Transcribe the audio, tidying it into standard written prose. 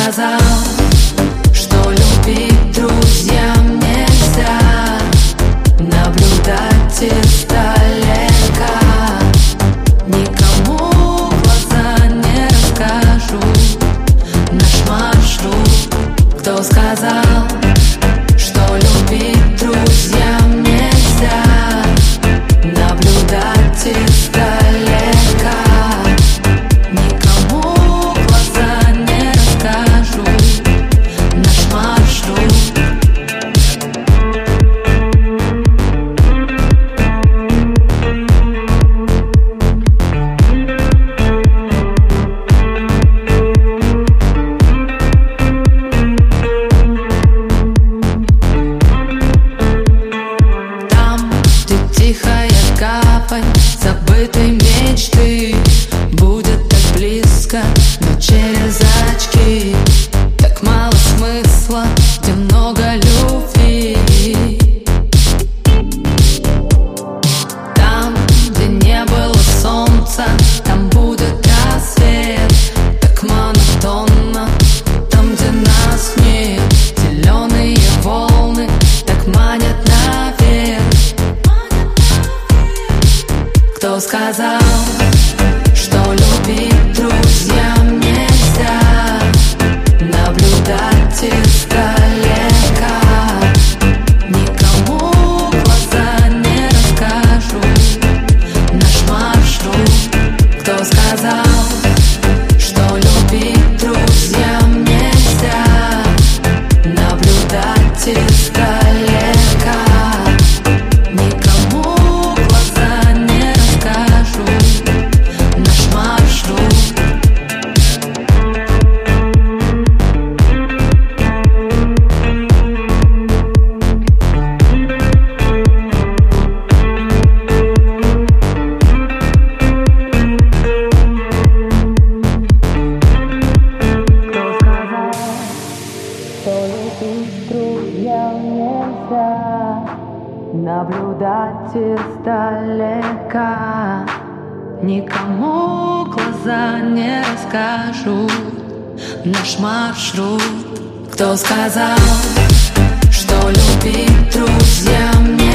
сказал, что любить друзьям нельзя, наблюдать издалека. Никому в глаза не расскажу наш маршрут. Кто сказал, что любить друзьям нельзя, наблюдать издалека. Никому в глаза не расскажу наш маршрут. Тихая гавань забытой мечты будет так близко, но через очки. Так мало смысла, где много любви. Там, где не было солнца, там будет рассвет. Так монотонно, там, где нас нет. Зеленые волны так манят наверх. Кто сказал, что любить друзьям нельзя, наблюдать издалека. Никому в глаза не расскажу наш маршрут. Кто сказал, что любить друзьям нельзя, наблюдать издалека. Друзьям нельзя, наблюдать издалека. Никому глаза не расскажу наш маршрут. Кто сказал, что любить друзьям нельзя?